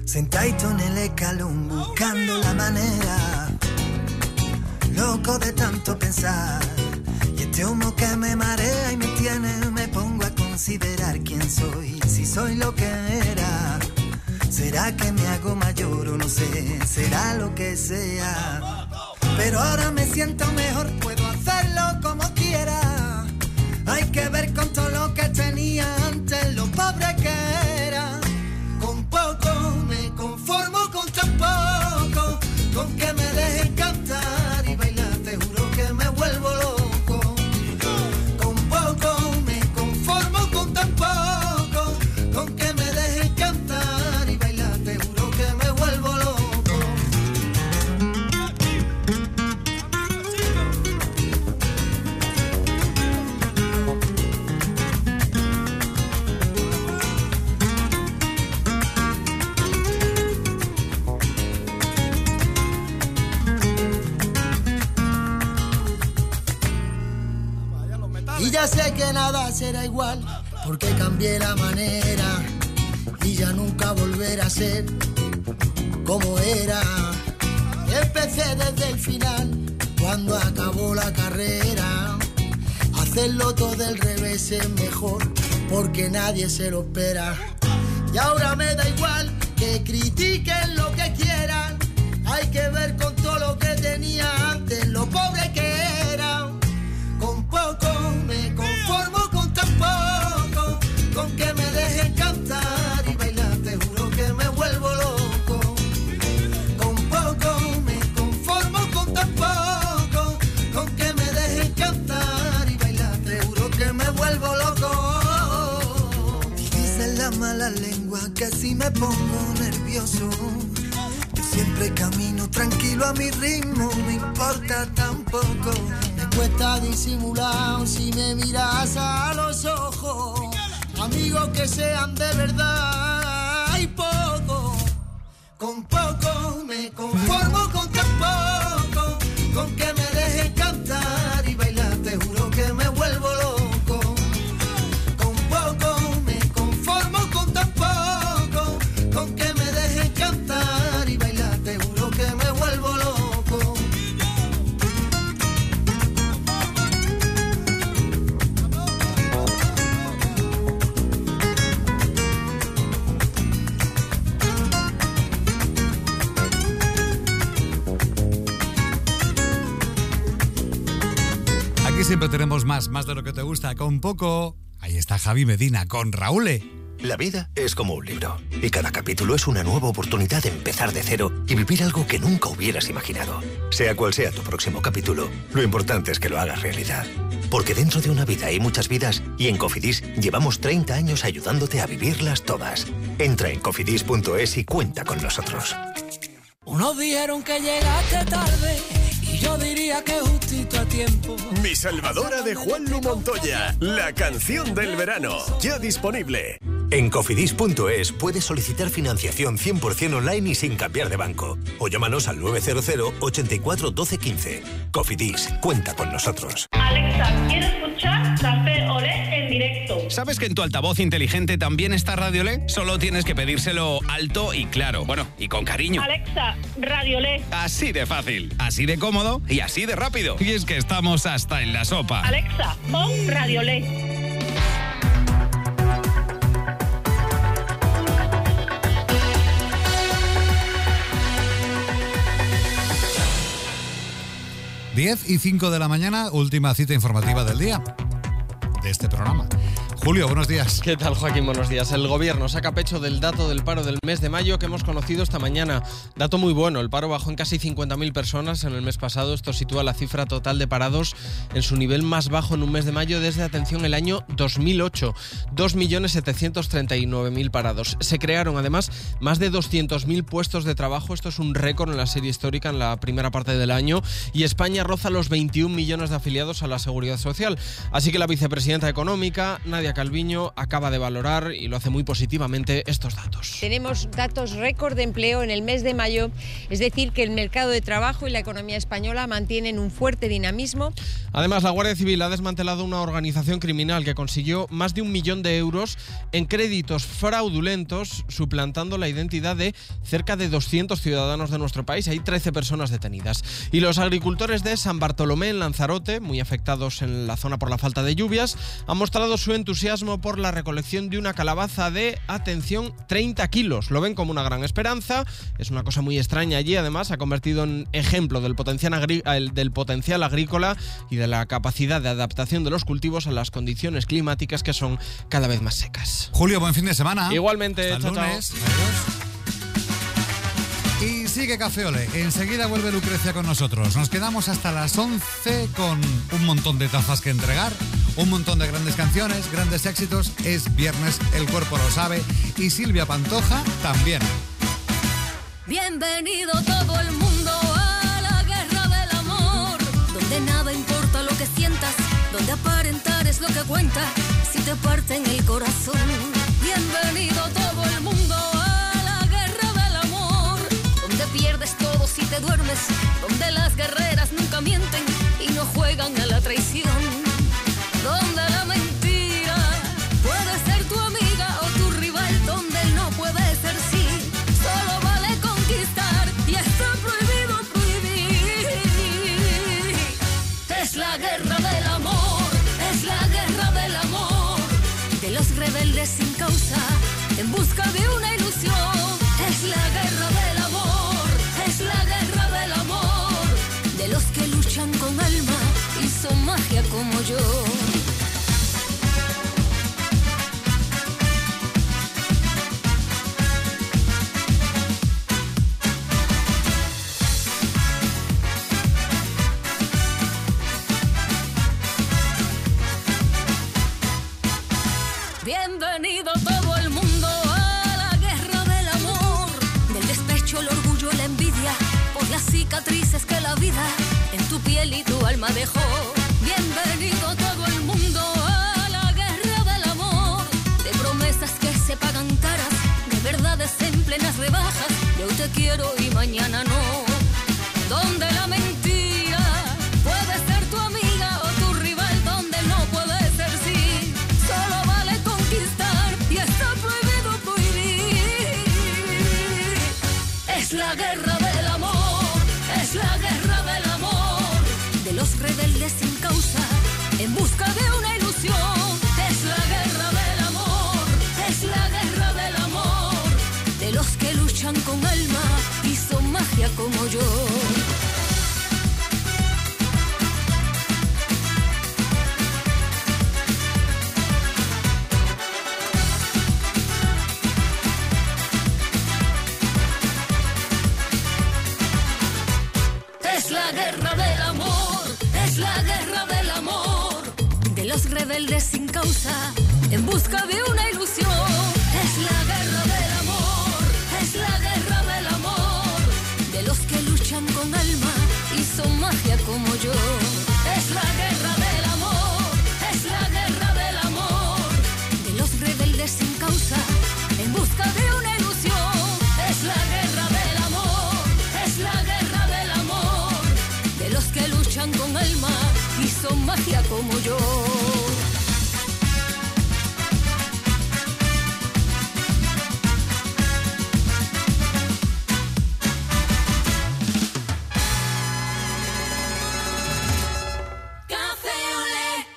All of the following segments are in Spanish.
sentadito en el escalón buscando la manera, loco de tanto pensar. Y este humo que me marea y me tiene, me pongo a considerar quién soy, si soy lo que era. ¿Será que me hago mayor o no sé? Será lo que sea. Pero ahora me siento mejor, puedo hacerlo como quiera. Hay que ver con todo lo que tenía antes, lo pobre que era. Con poco me conformo, con tan poco, con que me dejen cantar y bailar, te juro que me vuelvo loco. Con poco me conformo, con tan poco, con que me dejen cantar y bailar, te juro que me vuelvo loco. Y ya sé que nada será igual, porque cambié la manera y ya nunca volverá a ser como era. Empecé desde el final, cuando acabó la carrera. Hacerlo todo del revés es mejor, porque nadie se lo espera. Y ahora me da igual que critiquen lo que quieran. Hay que ver con todo lo que tenía antes, lo pobre que era. Con poco me conformo, con tan poco, con que me dejen cantar y bailar, te juro que me vuelvo loco. Con poco me conformo, con tan poco, con que me dejen cantar y bailar, te juro que me vuelvo loco. Dicen la mala lengua que si me pongo nervioso, yo siempre camino tranquilo a mi ritmo, me importa tampoco. Cuesta disimular si me miras a los ojos. Amigos que sean de verdad hay poco. Con poco me conformo, con tan poco, con que me dejen cantar y bailar, te juro que me vuelvo loco. Con poco me conformo, con tan poco, con que me dejen cantar y bailar, te juro que me vuelvo loco. Siempre tenemos más de lo que te gusta, con poco. Ahí está Javi Medina con Raúl. La vida es como un libro y cada capítulo es una nueva oportunidad de empezar de cero y vivir algo que nunca hubieras imaginado. Sea cual sea tu próximo capítulo, lo importante es que lo hagas realidad. Porque dentro de una vida hay muchas vidas y en Cofidis llevamos 30 años ayudándote a vivirlas todas. Entra en cofidis.es y cuenta con nosotros. Unos dijeron que llegaste tarde y yo diría que justito a tiempo. Mi Salvadora de Juanlu Montoya, la canción del verano, ya disponible. En cofidis.es puedes solicitar financiación 100% online y sin cambiar de banco. O llámanos al 900 84 12 15. Cofidis, cuenta con nosotros. Alexa, quiero escuchar Café Olé en directo. ¿Sabes que en tu altavoz inteligente también está Radio Olé? Solo tienes que pedírselo alto y claro. Bueno, y con cariño. Alexa, Radio Olé. Así de fácil, así de cómodo y así de rápido. Y es que estamos hasta en la sopa. Alexa, pon Radio Olé. Diez y 5 de la mañana, última cita informativa del día de este programa. Julio, buenos días. ¿Qué tal, Joaquín? Buenos días. El gobierno saca pecho del dato del paro del mes de mayo que hemos conocido esta mañana. Dato muy bueno. El paro bajó en casi 50.000 personas en el mes pasado. Esto sitúa la cifra total de parados en su nivel más bajo en un mes de mayo desde, atención, el año 2008. 2.739.000 parados. Se crearon, además, más de 200.000 puestos de trabajo. Esto es un récord en la serie histórica en la primera parte del año. Y España roza los 21 millones de afiliados a la Seguridad Social. Así que la vicepresidenta económica, Nadia Calviño acaba de valorar, y lo hace muy positivamente, estos datos. Tenemos datos récord de empleo en el mes de mayo, es decir, que el mercado de trabajo y la economía española mantienen un fuerte dinamismo. Además, la Guardia Civil ha desmantelado una organización criminal que consiguió más de 1 millón de euros en créditos fraudulentos, suplantando la identidad de cerca de 200 ciudadanos de nuestro país. Hay 13 personas detenidas. Y los agricultores de San Bartolomé, en Lanzarote, muy afectados en la zona por la falta de lluvias, han mostrado su entusiasmo por la recolección de una calabaza de, atención, 30 kilos. Lo ven como una gran esperanza. Es una cosa muy extraña allí. Además, se ha convertido en ejemplo del potencial agrícola y de la capacidad de adaptación de los cultivos a las condiciones climáticas que son cada vez más secas. Julio, buen fin de semana. Igualmente, hasta el lunes. Chao. Adiós. Y sigue Café Olé. Enseguida vuelve Lucrecia con nosotros. Nos quedamos hasta las 11 con un montón de tazas que entregar, un montón de grandes canciones, grandes éxitos. Es viernes, el cuerpo lo sabe. Y Silvia Pantoja también. Bienvenido todo el mundo a la guerra del amor, donde nada importa lo que sientas, donde aparentar es lo que cuenta, si te parten el corazón. Bienvenido todo el mundo a la guerra del amor, donde pierdes todo si te duermes, donde las guerreras nunca mienten y no juegan a la traición, donde la mentira puede ser tu amiga o tu rival, donde no puede ser sí, solo vale conquistar y está prohibido prohibir. Es la guerra del amor, es la guerra del amor, de los rebeldes sin causa, en busca de una ilusión. Es la guerra del amor, es la guerra del amor, de los que luchan con alma y son magia como yo. Bienvenido todo el mundo a la guerra del amor, del despecho, el orgullo, la envidia, por las cicatrices que la vida en tu piel y tu alma dejó. Bienvenido todo el mundo a la guerra del amor, de promesas que se pagan caras, de verdades en plenas rebajas, de hoy te quiero y mañana no, donde la mentira puede ser tu amiga o tu rival, donde no puede ser sí, solo vale conquistar y está prohibido prohibir. Es la guerra del amor, es la guerra del amor, de los rebeldes sin causa, en busca de una ilusión. Es la guerra del amor, es la guerra del amor, de los que luchan con alma y son magia como yo. Es la guerra del amor, es la guerra del amor, de los rebeldes sin causa, en busca de una ilusión. Es la guerra del amor, es la guerra del amor, de los que luchan con alma y son magia como yo. Es la guerra del amor, es la guerra del amor, de los rebeldes sin causa, en busca de una ilusión. Es la guerra del amor, es la guerra del amor, de los que luchan con alma y son magia como yo. Café Olé.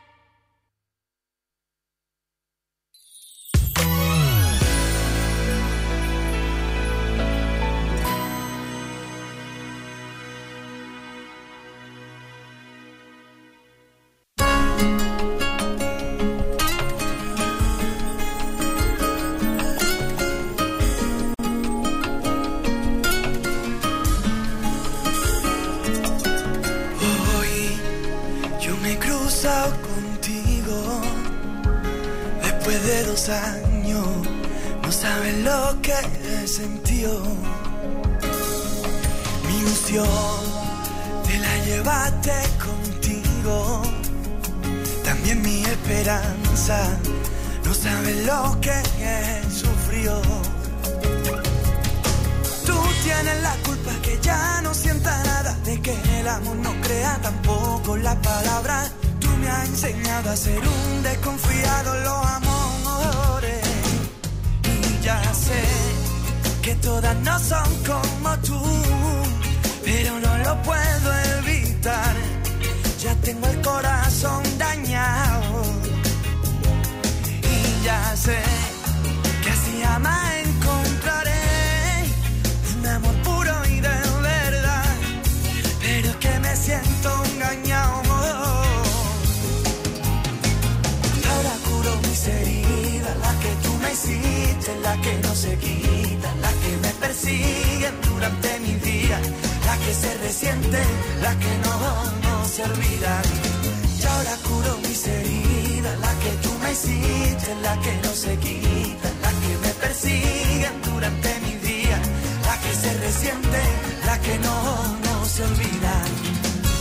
Hoy yo me he cruzado contigo después de 2 años. No sabes lo que he sentido. Mi ilusión te la llevaste contigo. Tan y en mi esperanza. No sabes lo que sufrió. Tú tienes la culpa que ya no sienta nada, de que el amor no crea tampoco las palabras. Tú me has enseñado a ser un desconfiado en los amores. Y ya sé que todas no son como tú, pero no lo puedo evitar. Ya tengo el corazón dañado. Y ya sé que así jamás encontraré un amor puro y de verdad, pero es que me siento engañado. Ahora curo mis heridas, las que tú me hiciste, las que no se quitan, las que me persiguen durante mi día, las que se resienten, las que no se olvidan. Y ahora curo mis heridas, las que tú me hiciste, las que no se quitan, las que me persiguen durante mi día, las que se resienten, las que no se olvidan.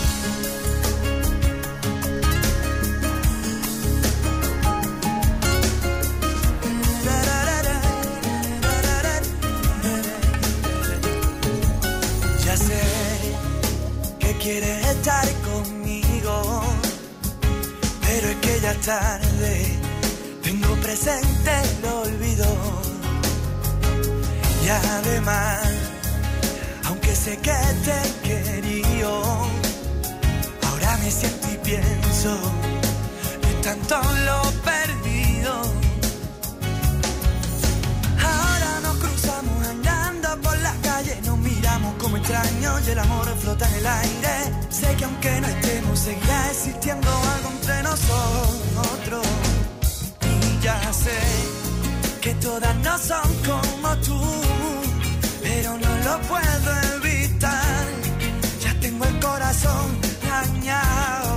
Ya sé que quieres estar conmigo, pero es que ya es tarde. Tengo presente el olvido. Y además, aunque sé que te he querido, ahora me siento y pienso en tanto lo perdido. Ahora nos cruzamos andando por la calle, nos miramos como extraños y el amor flota en el aire. Sé que aunque no estemos, seguirá existiendo algo entre nosotros. Y ya sé que todas no son como tú, pero no lo puedo evitar. Ya tengo el corazón dañado.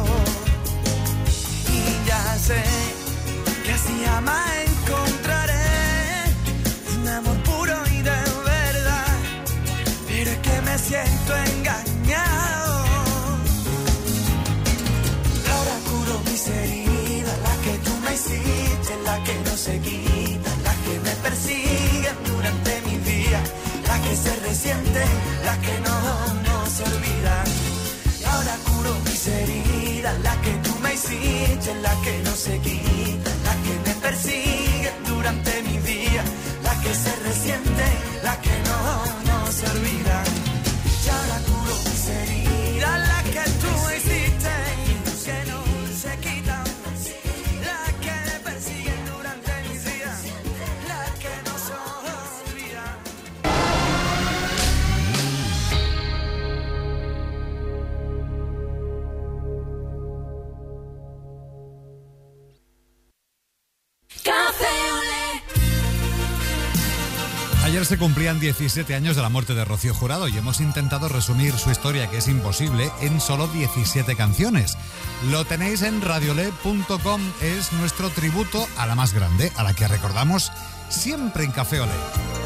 Y ya sé que así jamás encontraré un amor puro y de verdad, pero es que me siento engañado. Ahora curo mis heridas, las que tú me hiciste, las que no se quitan, las que me persiguen durante mi día, las que se resienten, las que no se olvidan. Y ahora curo mis heridas, las que tú me hiciste, las que no se quitan, las que me persiguen durante mi día, las que se resienten, las que no se olvidan. Y ahora curo mis heridas, las que tú me hiciste, que no se quitan, las que me persiguen durante mis días, las que no se olvidan. Café Olé. Ayer se cumplían 17 años de la muerte de Rocío Jurado y hemos intentado resumir su historia, que es imposible, en solo 17 canciones. Lo tenéis en radiolé.com, es nuestro tributo a la más grande, a la que recordamos siempre en Café Olé.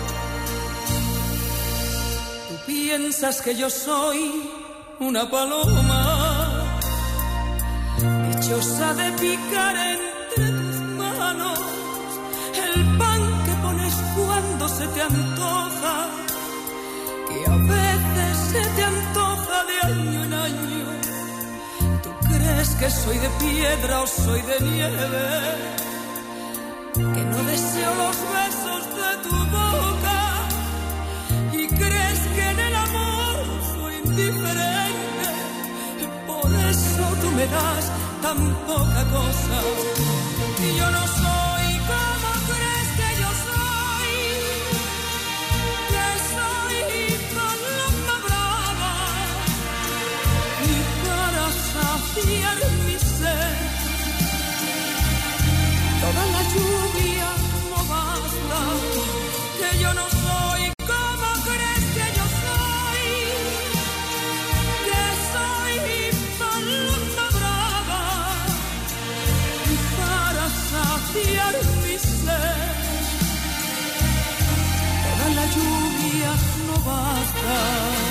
Tú piensas que yo soy una paloma, dichosa de picar entre tus manos el pan que pones cuando se te antoja, que a veces se te antoja de año en año. ¿Tú crees que soy de piedra o soy de nieve? Que no deseo los besos de tu boca y crees que en el amor soy indiferente. Por eso tú me das tan poca cosa y yo no soy como crees que yo soy, que soy paloma brava, y para saciar mi sed toda la lluvia no basta, que yo no soy como crees que yo soy, que soy paloma brava, y para saciar mi sed toda la lluvia no basta.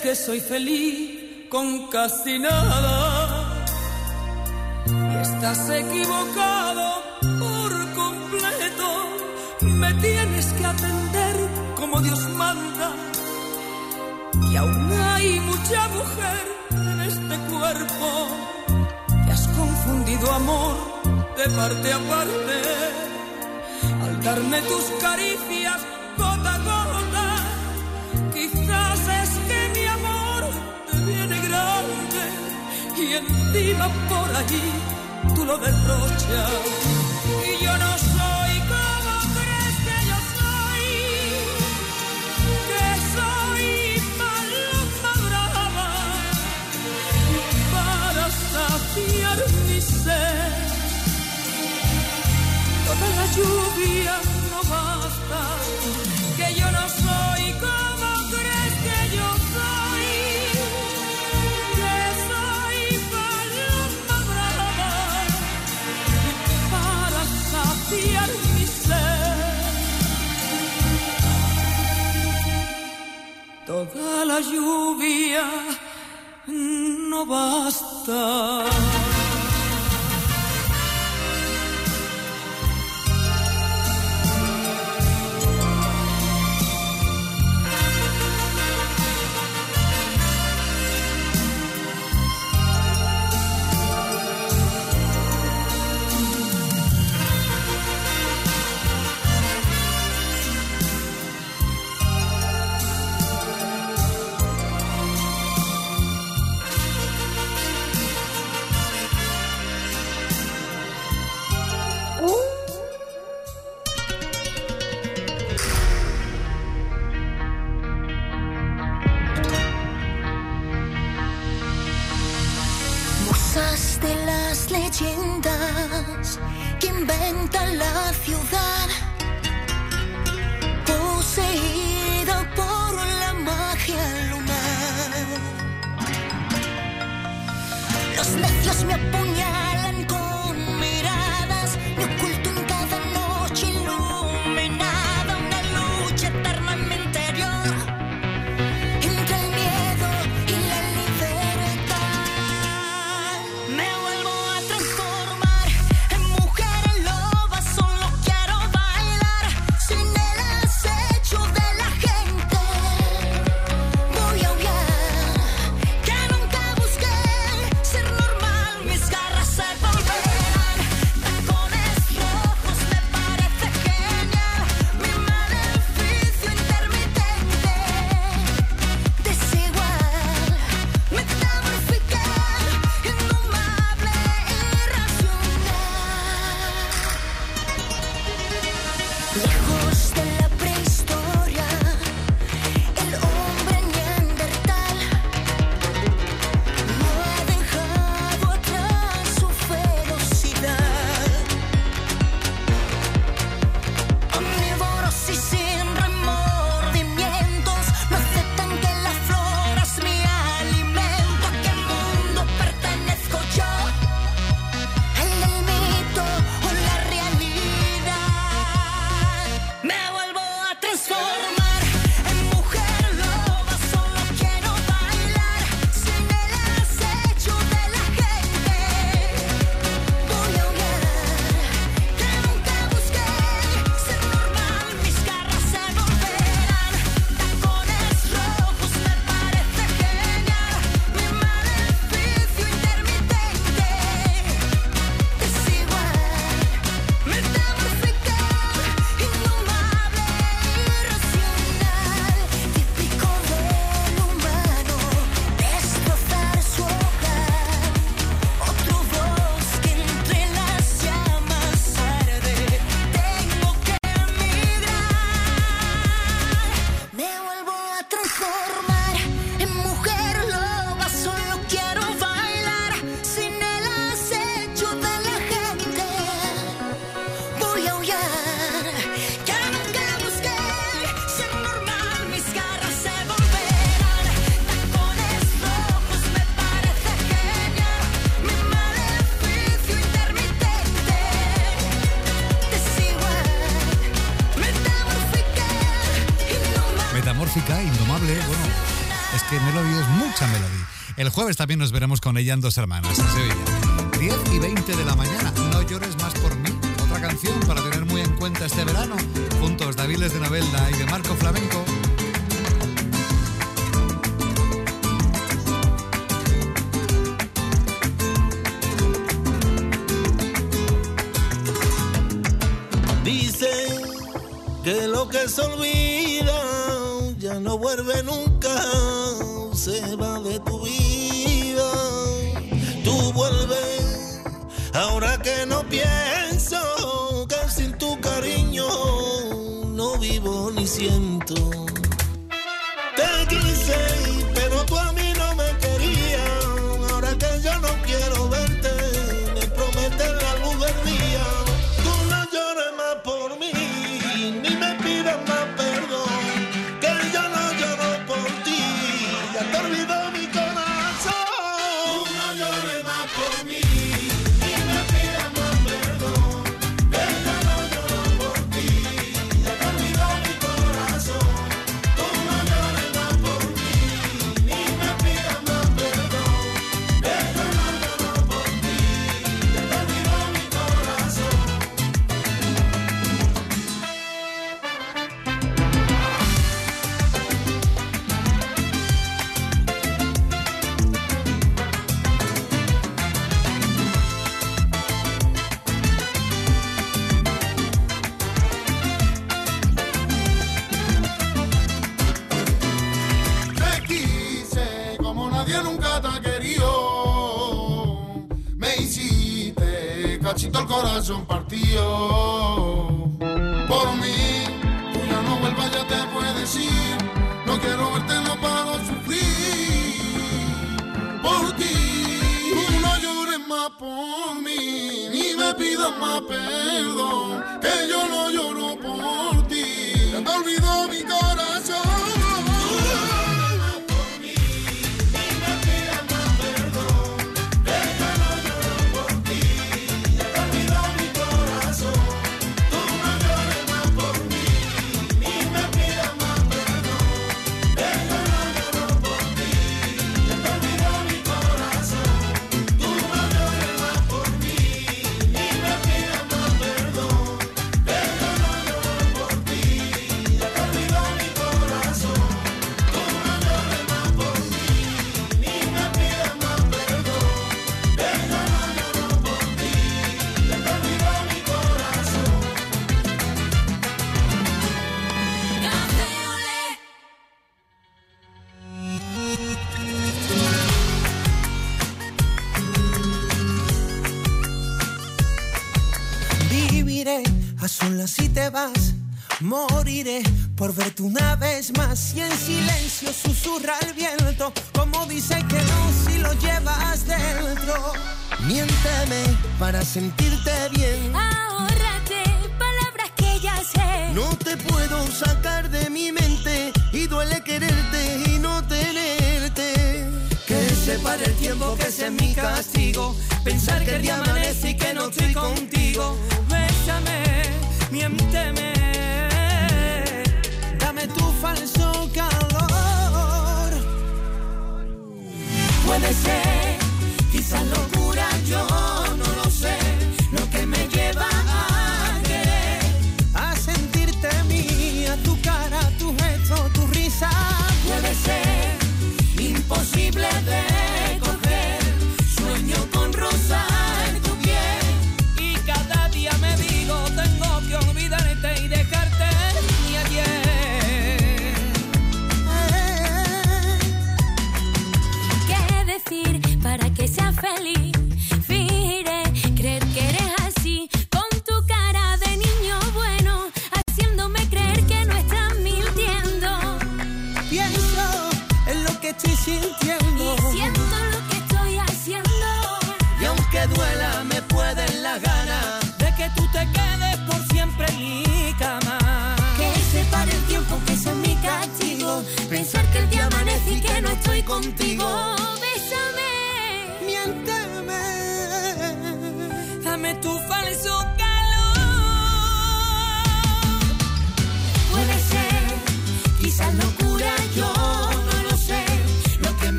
que soy feliz con casi nada y estás equivocado por completo. Me tienes que atender como Dios manda, y aún hay mucha mujer en este cuerpo que has confundido amor de parte a parte al darme tus caricias gota a gota. Quizás es que mi amor te viene grande y encima por allí tú lo derrochas. Y yo no soy como crees que yo soy, que soy paloma brava para saciar mi sed. Toda la lluvia no basta, que yo no soy como crees que yo soy, que soy paloma brava para saciar mi sed. Toda la lluvia no basta. Leyendas que inventan la ciudad, poseída por la magia lunar. Los necios me apuñalan con miradas, me oculto en cada noche iluminada, una lucha eterna en mi interior entre el miedo y la libertad. Me vuelvo a transformar en mujer, en loba, solo quiero bailar sin el acecho de la gente. Voy a obviar que nunca busqué ser normal, mis garras se volverán tacones rojos, me parece genial, mi maleficio intermitente, desigual, metamorficar, indomable, irracional. Lejos de la prehistoria, el hombre neandertal no ha dejado atrás su ferocidad. Omnívoros y sin remordimientos, no aceptan que la flora es mi alimento. ¿A qué mundo pertenezco yo? ¿El del mito o la realidad? Me vuelvo a transformar en mujer loba, solo quiero bailar sin el acecho de la gente. Voy a obviar que nunca busqué ser normal, mis garras se volverán tacones rojos, me parece genial, mi maleficio intermitente, desigual, metamorficar, indomable, irracional, típico del humano, destrozar su hogar, otro bosque entre las llamas arde, tengo que emigrar. Me vuelvo a transformar en mujer loba, solo quiero bailar sin el acecho de la gente. Voy a aullar que nunca busqué ser normal, mis garras se volverán tacones rojos, me parece genial, mi maleficio intermitente, desigual, metamórfica, indomable. Metamórfica, indomable, bueno. Es que Melody es mucha Melody. El jueves también nos veremos con ella en Dos Hermanas, en Sevilla. 10:20 de la mañana, No llores más por mí. Otra canción para tener muy en cuenta este verano. Juntos, Daviles de Novelda y de Marco Flamenco. Dicen que lo que se olvida ya no vuelve nunca, se va de tu vida. Tú vuelves, ahora que no pienso, que sin tu cariño no vivo ni siento. Te quise, pero tú a mí no me querías, ahora que yo no quiero verte, me prometes la luz del día. Por mí, ni me pidas más perdón, que yo no lloro por ti, ya te olvidó mi corazón. Tú no llores más por mí, ni me pidas más perdón, que yo no lloro por ti, ya te olvidó mi corazón. Tú no llores más por mí, ni me pidas más perdón, que yo no lloro por ti, ya te olvidó mi corazón. Cachito el corazón partido por mí, tú ya no vuelvas, ya te puedes ir, no quiero verte, no paro de sufrir por ti. Tú no llores más por mí, ni me pidas más perdón, que yo no lloro por ti, ya te olvidó mi corazón. A solas si te vas, moriré por verte una vez más. Y en silencio susurra el viento, como dice que no si lo llevas dentro. Miénteme para sentirte bien. Ahórrate palabras que ya sé. No te puedo sacar de mi mente y duele quererte y no tenerte. Que se pare el tiempo, que ese es mi castigo. Pensar que el día amanece y que no estoy contigo. Bésame, miénteme, dame tu falso calor. Puede ser, quizás locura, yo no lo sé. Lo que me lleva a querer, a sentirte mía, tu cara, tu gesto, tu risa. Puede ser imposible de coger, sueño con rozar tu piel. Y cada día me digo, tengo que olvidarte y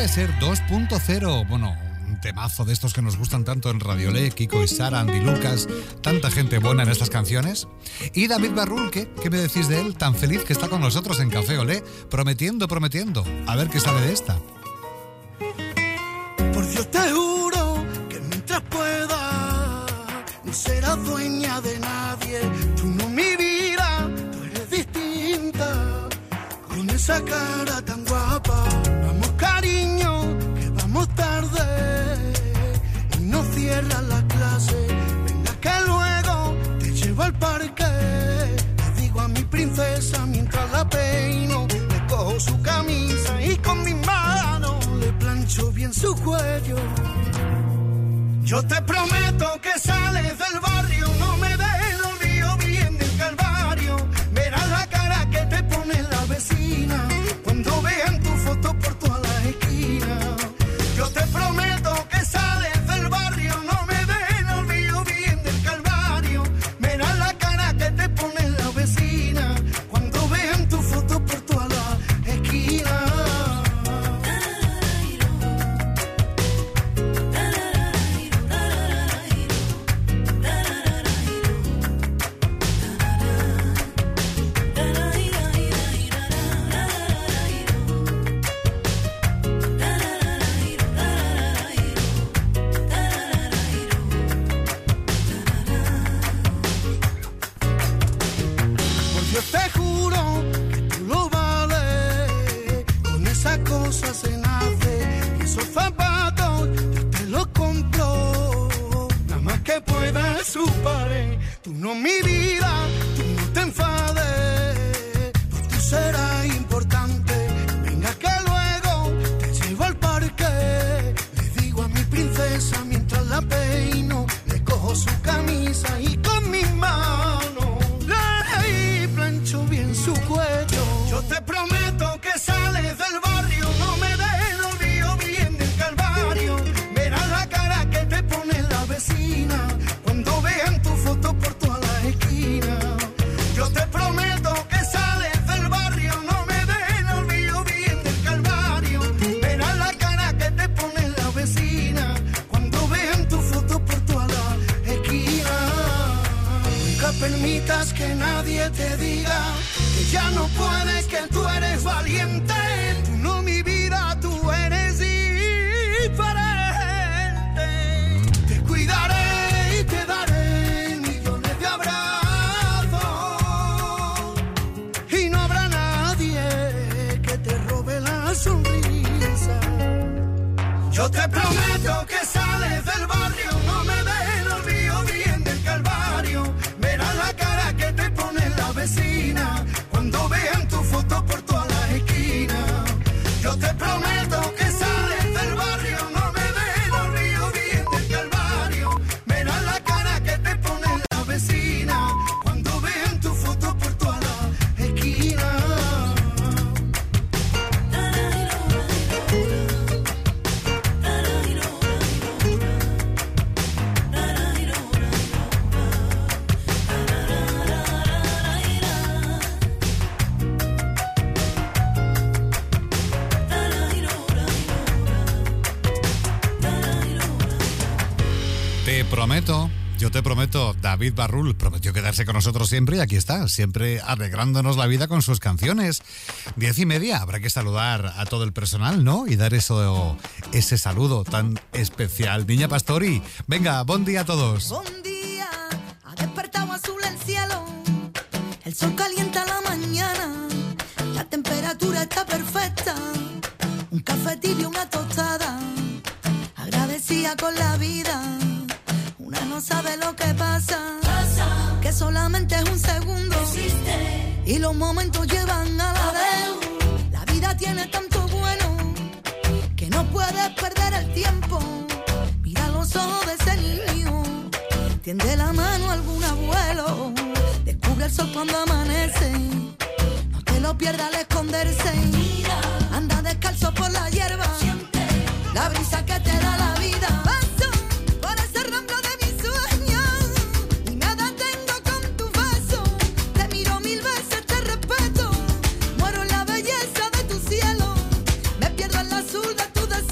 puede ser 2.0. Bueno, un temazo de estos que nos gustan tanto en Radiolé, Kiko y Sara, Andy Lucas, tanta gente buena en estas canciones. Y David Barrul, ¿qué me decís de él? Tan feliz que está con nosotros en Café Olé, prometiendo. A ver qué sale de esta. Por Dios te juro que mientras pueda no serás dueña de nadie. Tú no mi vida, tú eres distinta. Con esa cara tan guapa. Vamos cariño, que vamos tarde. Y no cierras la clase. Venga que luego te llevo al parque. Le digo a mi princesa mientras la peino. Le cojo su camisa y con mis manos le plancho bien su cuello. Yo te prometo que sales del barrio, no me dejes el río bien del Calvario. Verás la cara que te pone la vecina cuando vean tu foto por todas las esquinas. Yo te prometo que sales del barrio, no me dejes el río bien del Calvario. Verás la cara que te pone la vecina cuando vean tu foto por todas las esquinas. Yo te juro que tú lo vales, con esa cosa se nace, y esos zapatos yo te los compro, nada más que puedas superar. Tú no mi vida, tú no te enfades, pues tú serás importante. Venga que luego te llevo al parque, le digo a mi princesa mientras la peino, le cojo su camisa y con mis manos plancho bien su cuello. Yo te prometo que sales del barrio, no me dejes el río bien del Calvario. Verás la cara que te pone la vecina cuando vean tu foto por todas las esquinas. Yo te prometo que sales del barrio, no me dejes el río bien del Calvario. Verás la cara que te pone la vecina cuando vean tu foto por todas las esquinas. Nunca permitas que nadie te diga que ya no puedes, que tú eres valiente. Tú no mi vida, tú eres diferente. Te cuidaré y te daré millones de abrazos. Y no habrá nadie que te robe la sonrisa. Yo te prometo que sales del barrio, no me dejes el río bien del Calvario. Verás la cara que te pone la vecina cuando vean tu foto por todas las esquinas. Yo te prometo que sales del barrio, no me dejes el río bien del Calvario. Verás la cara que te pone la vecina cuando vean tu foto por todas las esquinas. Yo te prometo, David Barrul prometió quedarse con nosotros siempre y aquí está, siempre alegrándonos la vida con sus canciones. 10:30, habrá que saludar a todo el personal, ¿no? Y dar ese saludo tan especial. Niña Pastori, venga, buen día a todos. Buen día, ha despertado azul el cielo, el sol calienta la mañana, la temperatura está perfecta, un café tibio, una tostada, agradecida con la vida. Una no sabe lo que pasa, que solamente es un segundo, existe, y los momentos llevan a la vez. La vida tiene tanto bueno que no puedes perder el tiempo. Mira los ojos de ese niño, tiende la mano a algún abuelo, descubre el sol cuando amanece, no te lo pierdas al esconderse. Mira, anda descalzo por la hierba, siente la brisa que te da la vida. Azul de tu desierto.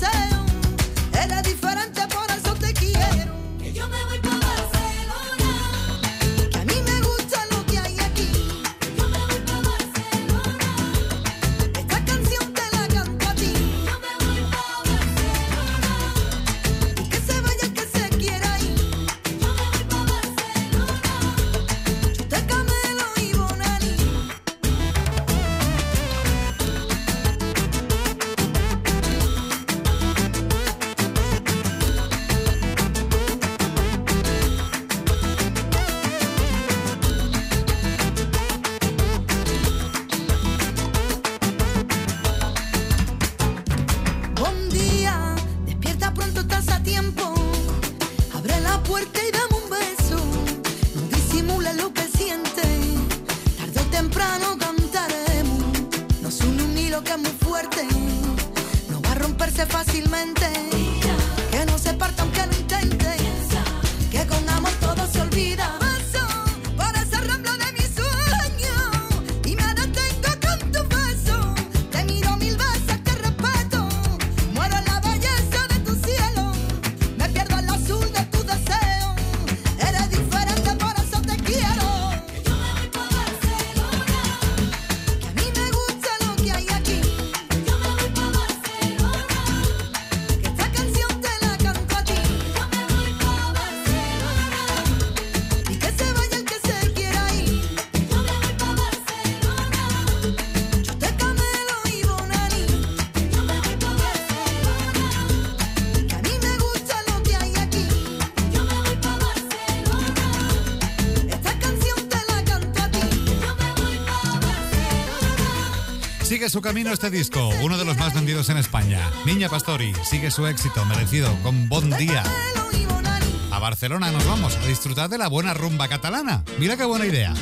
Sigue su camino este disco, uno de los más vendidos en España. Niña Pastori sigue su éxito merecido con Bon Día. A Barcelona nos vamos a disfrutar de la buena rumba catalana. Mira qué buena idea.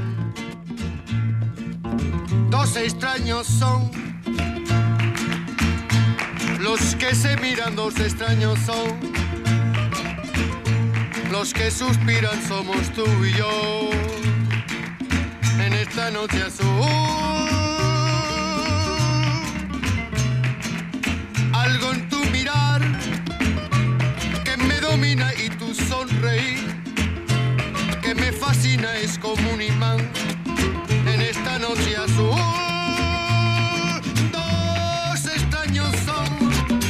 Dos extraños son los que se miran, dos extraños son los que suspiran, somos tú y yo en esta noche azul. Algo en tu mirar que me domina y tu sonreír que me fascina, es como un imán en esta noche azul. Dos extraños son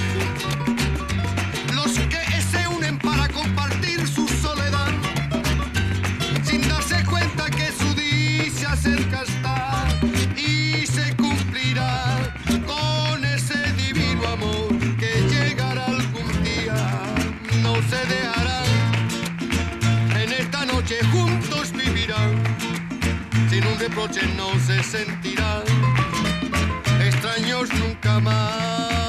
los que se unen para compartir su soledad, sin darse cuenta que su dicha cerca está y se cumplirá con ese divino amor que llegará algún día. No se dejarán, en esta noche juntos vivirán, sin un reproche no se sentirán extraños nunca más.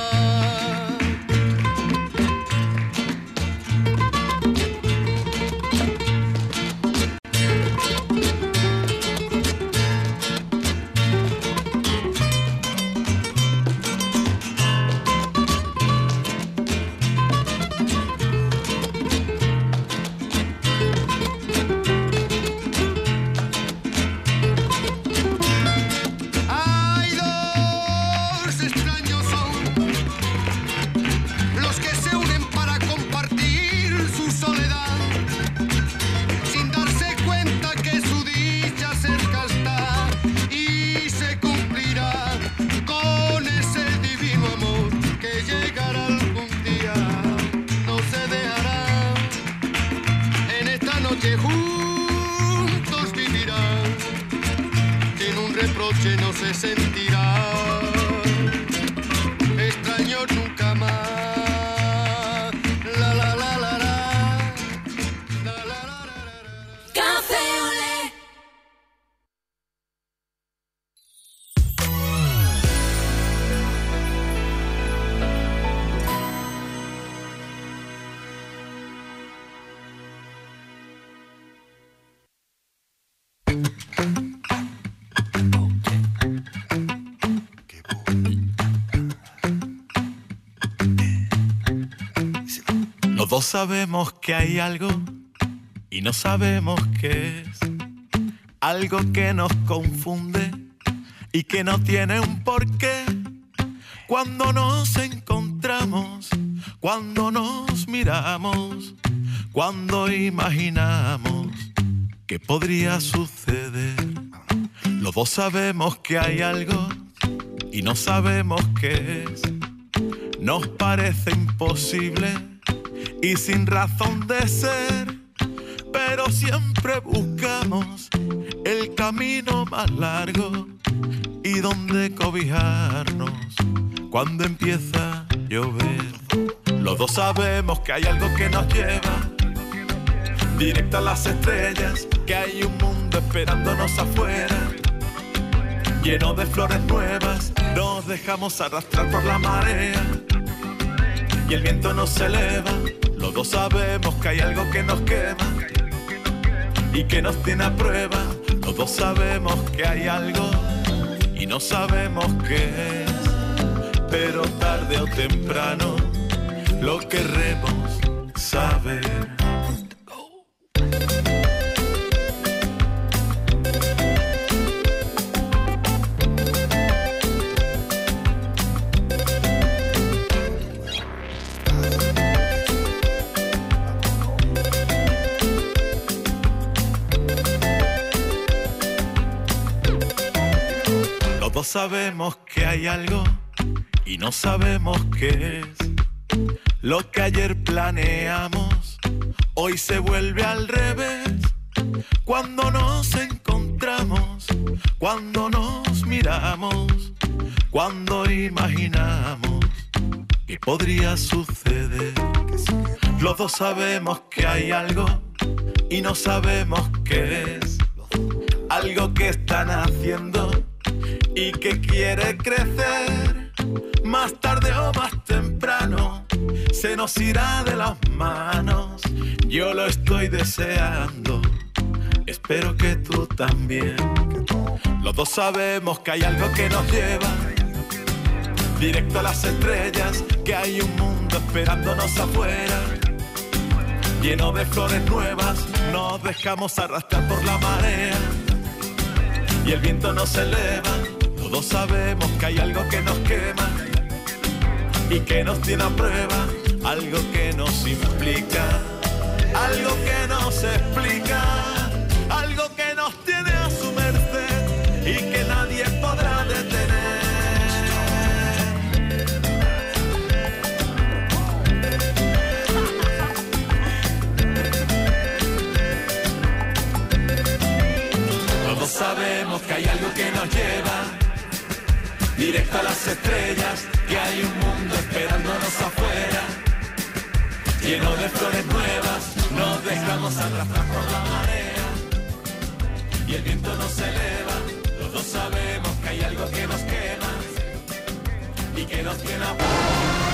No se sentirá extraño nunca más. La la la la la. La la la la la. Café Olé. Los dos sabemos que hay algo y no sabemos qué es. Algo que nos confunde y que no tiene un porqué. Cuando nos encontramos, cuando nos miramos, cuando imaginamos que podría suceder. Los dos sabemos que hay algo y no sabemos qué es. Nos parece imposible y sin razón de ser, pero siempre buscamos el camino más largo y donde cobijarnos cuando empieza a llover. Los dos sabemos que hay algo que nos lleva directo a las estrellas, que hay un mundo esperándonos afuera, lleno de flores nuevas. Nos dejamos arrastrar por la marea y el viento nos eleva. Los dos sabemos que hay algo que nos quema y que nos tiene a prueba. Los dos sabemos que hay algo y no sabemos qué es, pero tarde o temprano lo querremos saber. Todos sabemos que hay algo y no sabemos qué es. Lo que ayer planeamos hoy se vuelve al revés. Cuando nos encontramos, cuando nos miramos, cuando imaginamos que podría suceder. Los dos sabemos que hay algo y no sabemos qué es. Algo que están haciendo y que quiere crecer. Más tarde o más temprano se nos irá de las manos. Yo lo estoy deseando, espero que tú también. Los dos sabemos que hay algo que nos lleva directo a las estrellas, que hay un mundo esperándonos afuera, lleno de flores nuevas. Nos dejamos arrastrar por la marea y el viento nos eleva. Los dos sabemos que hay algo que nos quema y que nos tiene a prueba, algo que nos implica, algo que nos explica, algo que nos tiene a su merced y que nadie podrá detener. Todos sabemos que hay algo que nos lleva directo a las estrellas, que hay un mundo esperándonos afuera, lleno de flores nuevas. Nos dejamos arrastrar por la marea y el viento nos eleva. Los dos sabemos que hay algo que nos quema y que nos tiene a prueba.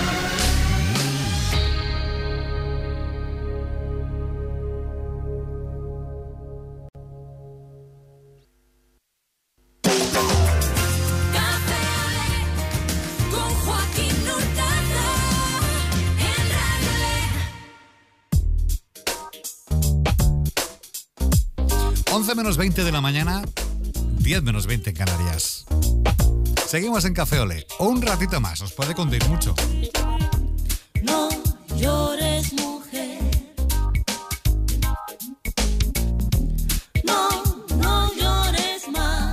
11 menos 20 de la mañana, 10 menos 20 en Canarias. Seguimos en Café Olé. Un ratito más, os puede contar mucho. No llores, mujer. No, no llores más.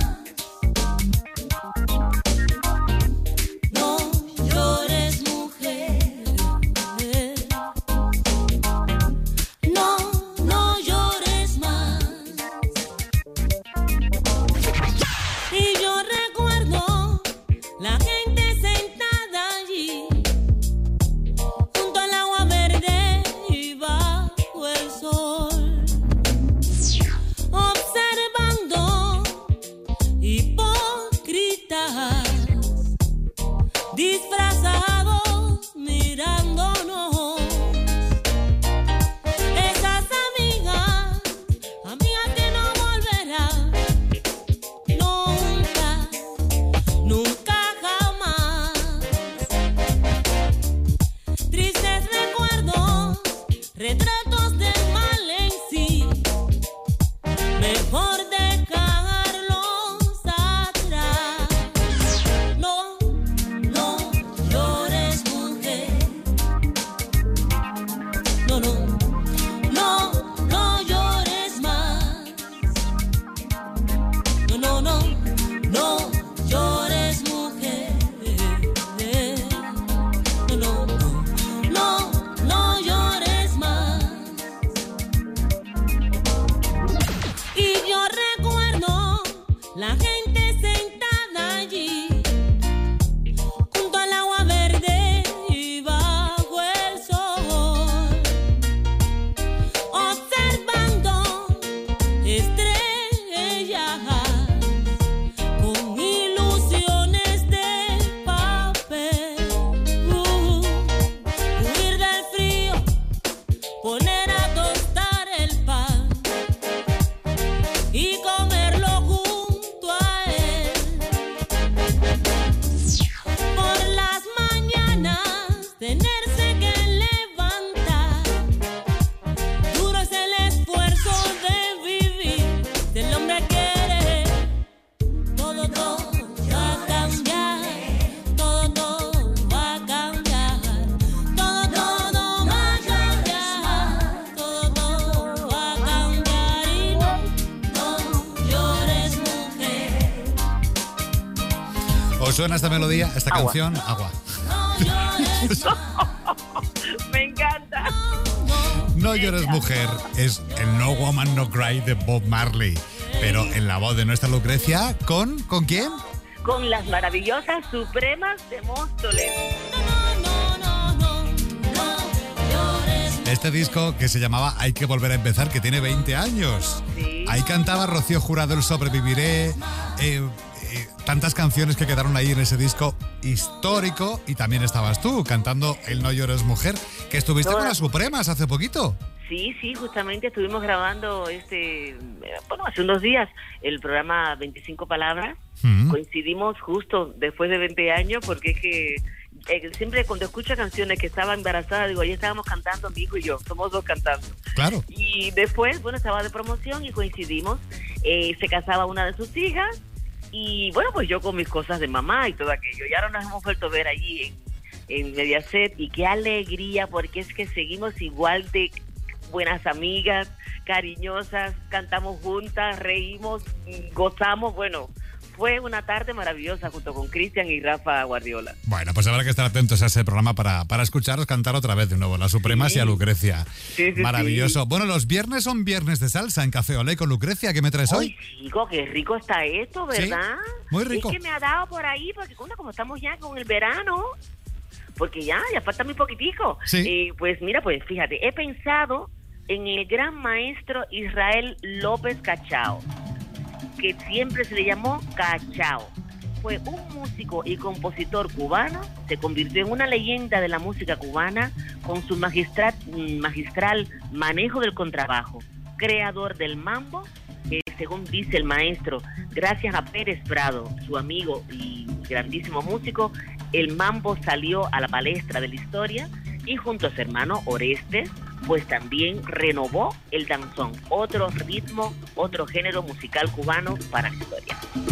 No llores, mujer. No, no llores más. Y yo recuerdo la gente sentada allí junto al agua verde y bajo el sol, observando hipócritas disfrazados mirándonos. Esas amigas, amigas que no volverán nunca, nunca jamás. Tristes recuerdos, retratos del mal en sí, mejor dejarlos atrás. No, no llores, mujer. No, no, no, no llores más. No, no, no, no llores, mujer. No, no, no, no, no llores más. Y yo recuerdo la gente sentada allí junto al agua verde y bajo el sol, observando estrellas con ilusiones de papel. Huir del frío, poner a tostar el pan y comerlo junto a él. Por las mañanas tenerse que levantar, duro es el esfuerzo de vivir. Si el hombre quiere, todo, todo va a cambiar. Todo, todo va a cambiar. Todo, todo va a cambiar. Todo, todo va a cambiar. Y no, no llores, mujer. ¿Os suena esta melodía, esta canción? Agua. Me encanta. No llores, mujer. Es el No Woman No Cry de Bob Marley. Pero en la voz de nuestra Lucrecia, ¿con quién? Con las maravillosas Supremas de Móstoles. No llores, Este disco que se llamaba Hay que volver a empezar, que tiene 20 años. Sí. Ahí cantaba Rocío Jurado el Sobreviviré, tantas canciones que quedaron ahí en ese disco histórico, y también estabas tú cantando El No llores mujer, que estuviste con las Supremas hace poquito. Sí, justamente estuvimos grabando hace unos días el programa 25 Palabras. Coincidimos justo después de 20 años, porque es que siempre cuando escucho canciones que estaba embarazada, digo, ahí estábamos cantando, mi hijo y yo, somos dos cantando. Claro. Y después, estaba de promoción y coincidimos. Se casaba una de sus hijas y pues yo con mis cosas de mamá y todo aquello. Y ahora nos hemos vuelto a ver allí en Mediaset, y qué alegría, porque es que seguimos igual de buenas amigas, cariñosas, cantamos juntas, reímos, gozamos, fue una tarde maravillosa junto con Cristian y Rafa Guardiola. Bueno, pues habrá que estar atentos a ese programa para escucharos cantar otra vez de nuevo, las Supremas y a Lucrecia. Sí, maravilloso. Bueno, los viernes son viernes de salsa en Café Olé con Lucrecia. ¿Qué me traes hoy? Chico, qué rico está esto, ¿verdad? Sí, muy rico. Es que me ha dado por ahí, porque como estamos ya con el verano, porque ya falta muy poquitico. Sí. Pues fíjate, he pensado en el gran maestro Israel López Cachao, que siempre se le llamó Cachao. Fue un músico y compositor cubano, se convirtió en una leyenda de la música cubana con su magistral manejo del contrabajo, creador del mambo, que según dice el maestro, gracias a Pérez Prado, su amigo y grandísimo músico, el mambo salió a la palestra de la historia, y junto a su hermano Orestes, pues también renovó el danzón, otro ritmo, otro género musical cubano para la historia.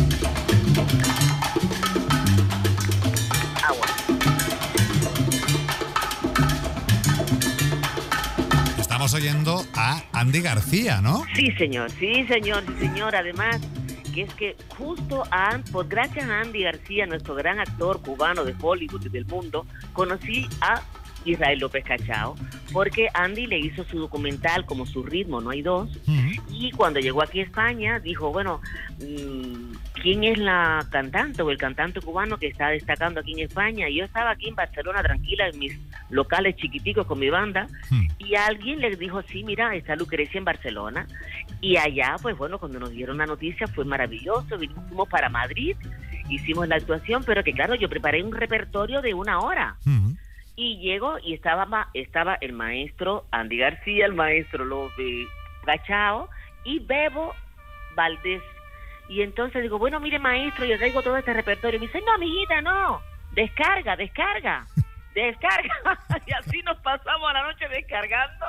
Estamos oyendo a Andy García, ¿no? Sí, señor. Además, que es que justo gracias a Andy García, nuestro gran actor cubano de Hollywood y del mundo, conocí a Israel López Cachao, porque Andy le hizo su documental como Su ritmo, no hay dos, y cuando llegó aquí a España dijo, ¿quién es la cantante o el cantante cubano que está destacando aquí en España? Y yo estaba aquí en Barcelona tranquila en mis locales chiquiticos con mi banda, y alguien le dijo, sí, mira, está Lucrecia en Barcelona. Y allá, cuando nos dieron la noticia fue maravilloso, vinimos para Madrid, hicimos la actuación, pero que claro, yo preparé un repertorio de 1 hora. Y llego y estaba el maestro Andy García, el maestro López Cachao y Bebo Valdés. Y entonces digo, mire maestro, yo traigo todo este repertorio. Y me dice, no, amiguita, no, descarga. Y así nos pasamos la noche descargando.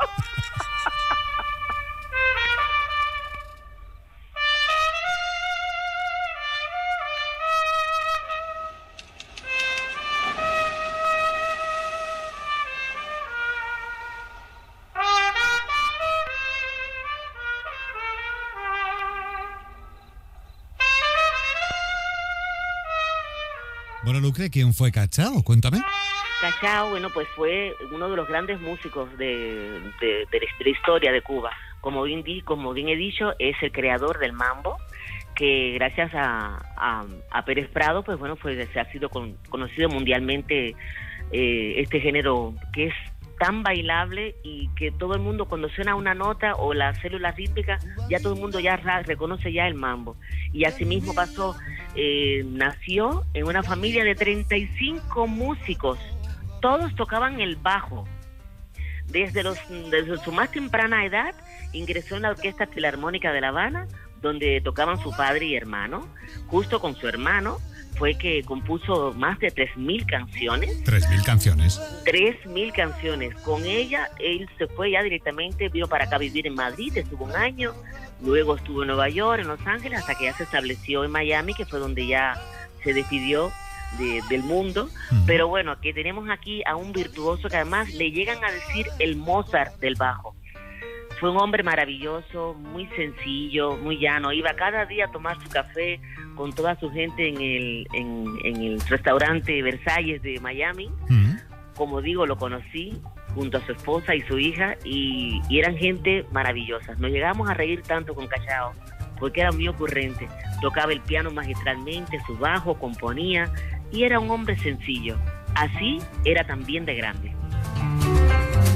Bueno, Lucre, ¿quién fue Cachao? Cuéntame. Cachao, pues fue uno de los grandes músicos de la historia de Cuba. Como bien he dicho, es el creador del mambo, que gracias a Pérez Prado, se ha sido conocido mundialmente este género que es tan bailable y que todo el mundo cuando suena una nota o la célula rítmica, ya todo el mundo ya reconoce ya el mambo. Y así mismo pasó, nació en una familia de 35 músicos, todos tocaban el bajo. Desde su más temprana edad ingresó en la Orquesta Filarmónica de La Habana, donde tocaban su padre y hermano. Justo con su hermano fue que compuso más de 3.000 canciones. 3.000 canciones. 3.000 canciones. Con ella, él se fue ya directamente, vino para acá a vivir en Madrid, estuvo 1 año, luego estuvo en Nueva York, en Los Ángeles, hasta que ya se estableció en Miami, que fue donde ya se despidió del mundo. Pero que tenemos aquí a un virtuoso que además le llegan a decir el Mozart del bajo. Fue un hombre maravilloso, muy sencillo, muy llano. Iba cada día a tomar su café con toda su gente en el restaurante Versalles de Miami. Como digo, lo conocí junto a su esposa y su hija y eran gente maravillosa. Nos llegamos a reír tanto con Cachao porque era muy ocurrente. Tocaba el piano magistralmente, su bajo, componía y era un hombre sencillo. Así era también de grande.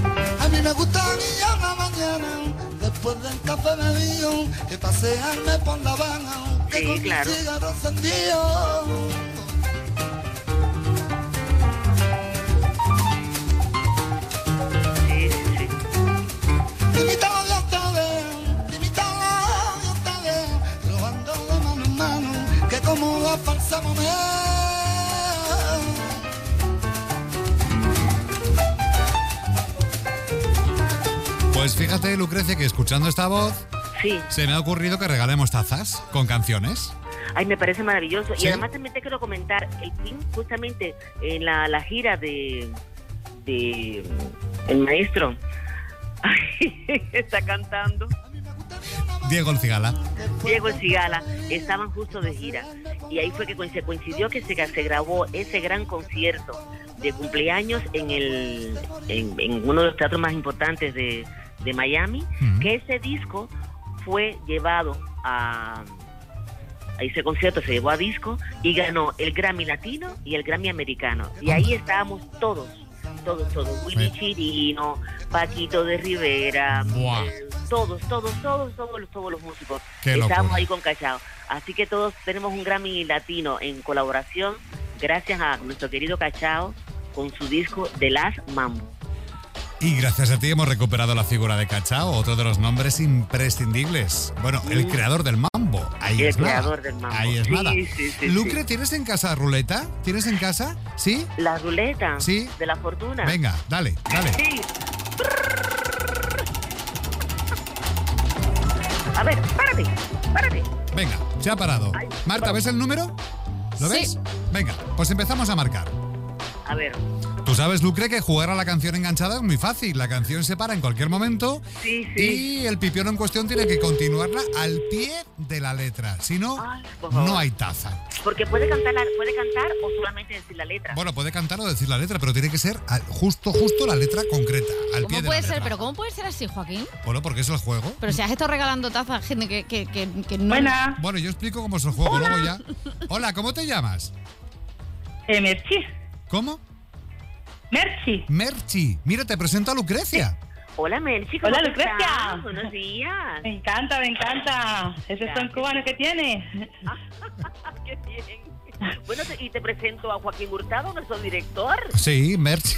mí me gusta guiar la mañana, después del café bebido, que pasearme por La Habana, que Sí, con claro. mi cigarro encendido. Limitado Dios te veo, limitado Dios te veo, robando de mano en mano, que como la falsa moneda. Pues fíjate, Lucrecia, que escuchando esta voz, Sí. se me ha ocurrido que regalemos tazas con canciones. Ay, me parece maravilloso. Sí. Y además también te quiero comentar, el fin, justamente en la gira de el maestro, ay, está cantando. Diego El Cigala. Diego El Cigala, estaban justo de gira. Y ahí fue que coincidió que se grabó ese gran concierto de cumpleaños en uno de los teatros más importantes de Miami, que ese disco fue llevado a ese concierto, se llevó a disco y ganó el Grammy Latino y el Grammy Americano. Y ahí estábamos todos. Willy Chirino, Paquito de Rivera, todos los músicos. Qué Estábamos locura. ahí con Cachao. Así que todos tenemos un Grammy Latino en colaboración, gracias a nuestro querido Cachao, con su disco The Last Mambo. Y gracias a ti hemos recuperado la figura de Cachao, otro de los nombres imprescindibles. Bueno, el creador del mambo. Ahí El es nada. creador del mambo. Ahí es Sí, nada. sí, Lucre, sí. ¿tienes en casa ruleta? ¿Tienes en casa? ¿Sí? La ruleta Sí. de la fortuna. Venga, dale. Sí. A ver, párate. Venga, ya ha parado. Marta, ¿ves el número? ¿Lo Sí. ves? Venga, pues empezamos a marcar. A ver. Tú sabes, Lucre, que jugar a la canción enganchada es muy fácil. La canción se para en cualquier momento y el pipión en cuestión tiene que continuarla al pie de la letra. Si no, por favor. no hay taza. Porque puede cantar o solamente decir la letra. Bueno, puede cantar o decir la letra, pero tiene que ser justo la letra concreta, al pie ¿Cómo de puede la ser? letra. Pero ¿cómo puede ser así, Joaquín? Bueno, porque es el juego. Pero si has estado regalando tazas a gente que no... Bueno, yo explico cómo es el juego, luego ya. Hola, ¿cómo te llamas? Merchi. ¿Cómo? Merchi. Merchi. Mira, te presento a Lucrecia. Hola, Merchi. ¿cómo Hola, te Lucrecia. estás? Buenos días. Me encanta. Ese son cubano que tiene. Qué bien. Bueno, y te presento a Joaquín Hurtado, nuestro director. Sí, Merchi.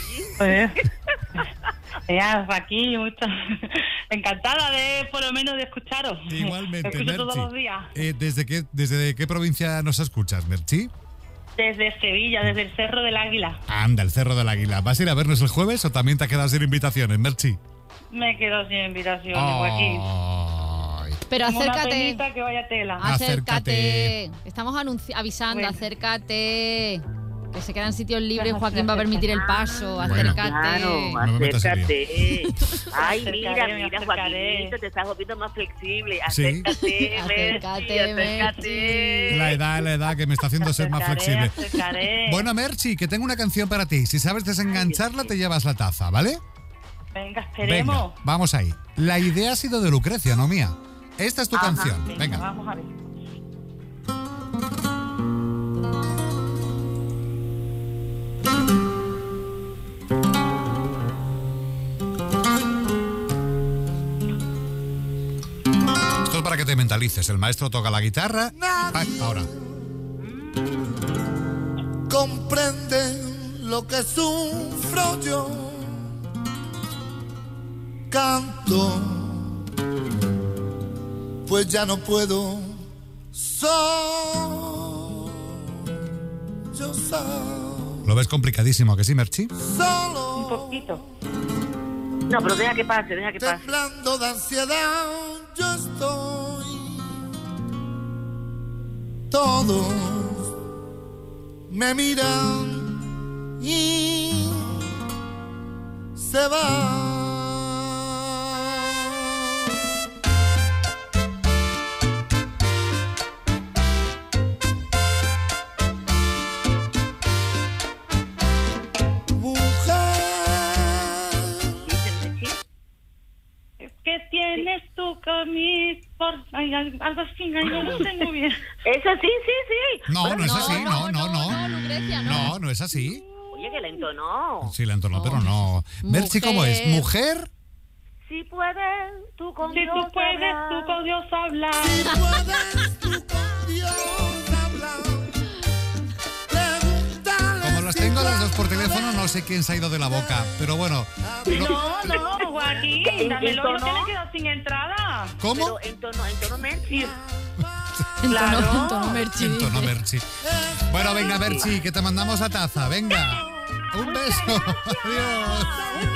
Ya, aquí, encantada de, por lo menos, de escucharos. Igualmente, Escucho Merchi. todos los días. ¿Desde qué provincia nos escuchas, Merchi? Desde Sevilla, desde el Cerro del Águila. Anda, el Cerro del Águila. ¿Vas a ir a vernos el jueves o también te has quedado sin invitaciones, Merchi? Me quedo sin invitación, Joaquín. Pero Como una acércate. penita que vaya tela. Acércate. Estamos avisando, acércate. Que se quedan sitios libres, Joaquín va a permitir el paso. Acércate. Claro, No me metas en acércate. Ay, Me mira, acercaré. Joaquinito, te estás volviendo más flexible. Sí. Acércate, Merchi, acércate. La edad que me está haciendo ser más flexible. Acercaré. Bueno, Merchi, que tengo una canción para ti. Si sabes desengancharla, te llevas la taza, ¿vale? Venga, esperemos. Venga, vamos ahí. La idea ha sido de Lucrecia, no mía. Esta es tu canción. Venga. Vamos a ver. Esto es para que te mentalices. El maestro toca la guitarra. Ay, ahora. Comprenden lo que sufro yo. Canto, pues ya no puedo ¿Lo ves complicadísimo, que sí, Merchi? solo. Un poquito. No, pero deja que pase. Temblando de ansiedad yo estoy. Todos me miran y se van. ¿Qué tienes tú conmigo? Ay, algo así, yo no sé muy bien. Eso sí. No, no es así, no. Lucrecia, No, no es así. Oye, que la entonó. Sí, la entonó, pero no. Merchi, ¿cómo es? ¿Mujer? Si puedes, tú con Si Dios tú puedes, hablar. tú con Dios hablar. Si puedes tú con Dios hablar. Pregúntale Como los tengo a los dos por teléfono, no sé quién se ha ido de la boca. Pero bueno. No, Joaquín, dámelo, yo que me quedo sin entrada. ¿Cómo? Pero en tono Merchi. Claro. En tono Merchi. En tono Merchi. Bueno, venga, Merchi, que te mandamos a taza. Venga. Un beso. Adiós.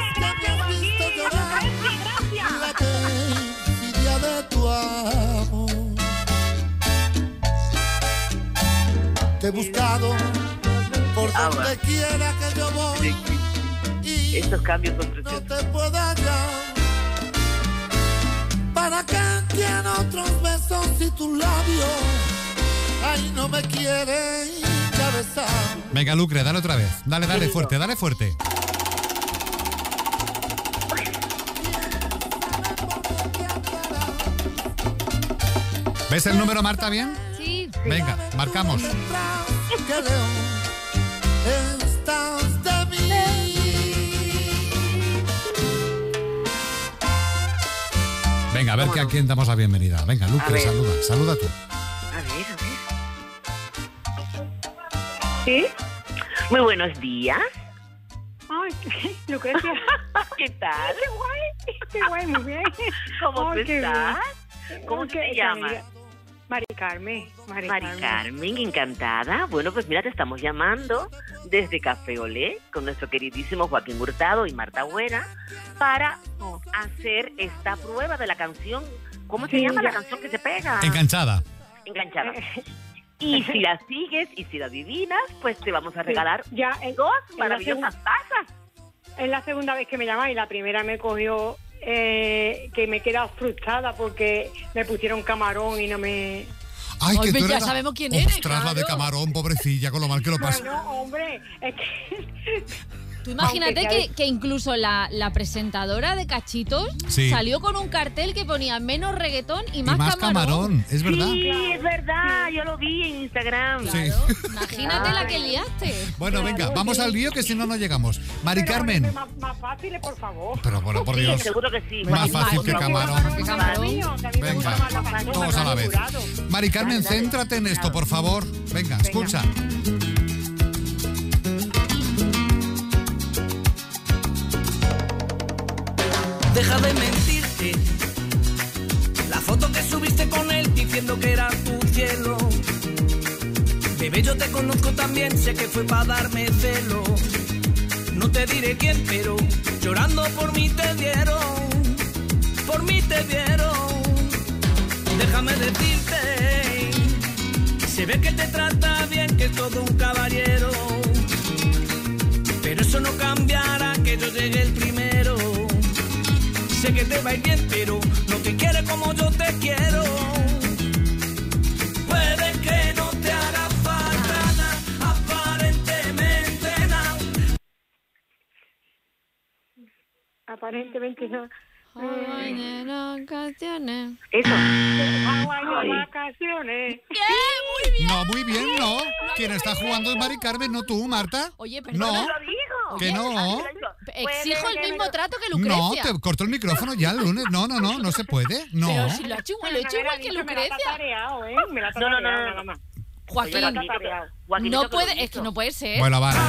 la perfidia de tu amor. Te he buscado por donde quiera que yo voy. Y estos cambios son no preciosos. te puedo hallar. ¿Para qué tiene otros besos y tus labios? Ay, no me quieren ya besar. Venga, Lucre, dale otra vez. Dale, dale fuerte, dale fuerte. ¿Ves el número, Marta, bien? Sí. Venga, marcamos. ¡Qué león estás de mí! Venga, a ver que a quién damos la bienvenida. Venga, Lucre, saluda. Saluda tú. A ver. ¿Sí? Muy buenos días. Ay, Lucrecia. ¿Qué tal? Qué guay, muy bien. ¿Cómo Ay, tú qué estás? bien. ¿Cómo Ay, tú te qué llamas? Mari Carmen. Mari Carmen, encantada. Bueno, pues mira, te estamos llamando desde Café Olé con nuestro queridísimo Joaquín Hurtado y Marta Güera para hacer esta prueba de la canción. ¿Cómo se Sí, llama ya. la canción que se pega? Enganchada. Enganchada. Y si la sigues y si la adivinas, pues te vamos a regalar Ya, dos en la maravillosas tazas. Es la segunda vez que me llamáis. La primera me cogió que me he quedado frustrada porque me pusieron camarón y no me... Ay, que Ay, tú ya eres sabemos quién eres, Ostras, la de claro. camarón, pobrecilla, con lo mal que lo pasa. Bueno, hombre, es que... Tú imagínate Aunque sea que incluso la presentadora de Cachitos Sí. salió con un cartel que ponía menos reggaetón y Y más, más camarón, es verdad. Sí, es verdad, yo lo vi en Instagram. Sí. Imagínate la que liaste. Bueno, venga, vamos al lío que si no, no llegamos. Mari Carmen. Más fáciles, por favor. Pero bueno, por Sí, Dios. seguro que sí. Más fácil que camarón. Que Venga, todos a la vez. Mari Carmen, céntrate en esto, por favor. Venga, escucha. Deja de mentirte. La foto que subiste con él diciendo que era tu cielo. Bebé, yo te conozco también, sé que fue para darme celo. No te diré quién, pero llorando por mí te dieron. Por mí te dieron. Déjame decirte, se ve que te trata bien, que es todo un caballero. Pero eso no cambiará que yo llegue el primero. Sé que te va a ir bien, pero no te quiere como yo te quiero. Puede que no te haga falta nada, aparentemente nada. Aparentemente no. Eso. Hawái de vacaciones. No, muy bien, no. Quien está jugando es Mari Carmen, no tú, Marta. Oye, No, perdona. que no. Exijo el mismo trato que No, Lucrecia. te corto el micrófono ya el lunes. No se puede. No. Pero si lo he hecho igual que Lucrecia. Me la No, nada más. Joaquín, no puede, es que no puede ser. Bueno, vale.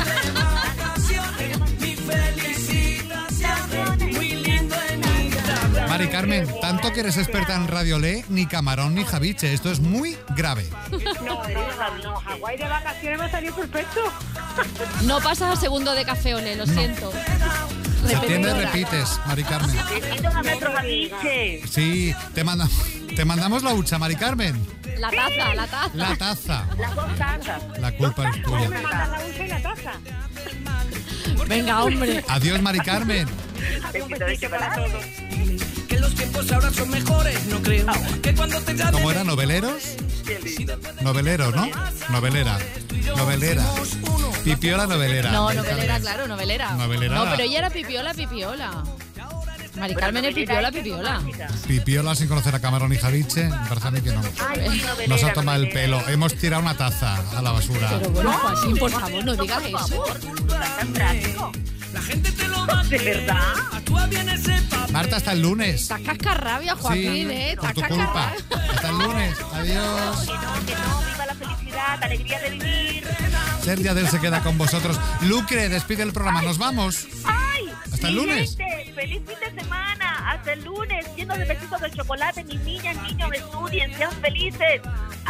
Mi felicitaciones, muy lindo en Instagram. Mari Carmen, tanto que eres experta en Radio Lé, ni camarón ni javiche. Esto es muy grave. No, Hawái de vacaciones me ha salido perfecto. No pasas a segundo de Café Olé, lo siento. Si atiendes, repites, Mari Carmen. Necesito nuestro gabiche. Sí, te mandamos la hucha, Mari Carmen. La taza, la taza. La taza. Las dos tazas. La culpa es Me tuya. mandan la dulce y la taza. Venga, hombre. Adiós, Mari Carmen. Un besito para todos. Que los tiempos ahora son mejores, no creo. Que cuando te llame. ¿Cómo era? ¿Noveleros? Noveleros, ¿no? Novelera. Novelera. Pipiola novelera. No, novelera, claro, novelera. Novelera. No, pero ella era pipiola. Mari Carmen es pipiola. Pipiola sin conocer a camarón y javiche. Me parece a mí que no. Nos ha tomado el pelo. Hemos tirado una taza a la basura. Pero bueno, Joaquín, por favor, no digas eso. Tan práctico. La gente te lo va a ¿De creer. verdad? Actúa bien ese papel. Marta, hasta el lunes. Estás cascarrabia, Joaquín, Sí, por Estás tu culpa. cascarrabia. Hasta el lunes. Adiós. Que no, viva la felicidad, la alegría de vivir. Sergio Adel se queda con vosotros. Lucre, despide el programa. Nos vamos. ¡Ay! Hasta el mi lunes. gente, ¡feliz fin de semana! Hasta el lunes, lleno de besitos de chocolate. Mis niñas, niños, estudien, sean felices.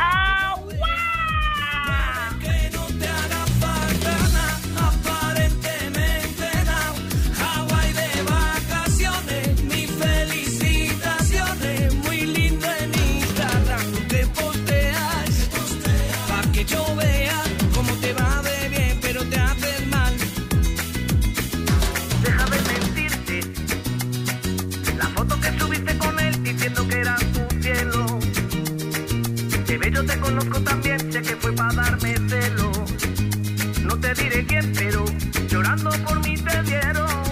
¡Agua! Que no te haga falta nada, aparentemente nada. Hawái de vacaciones, mis felicitaciones. Muy lindo en Instagram, tú te posteas. Pa' que yo vea cómo te va de bien, pero te haces mal. Déjame mentirte. La foto que subiste con él diciendo que era tu cielo. Te ve, yo te conozco también, sé que fue para darme celo. No te diré quién, pero llorando por mí te dieron.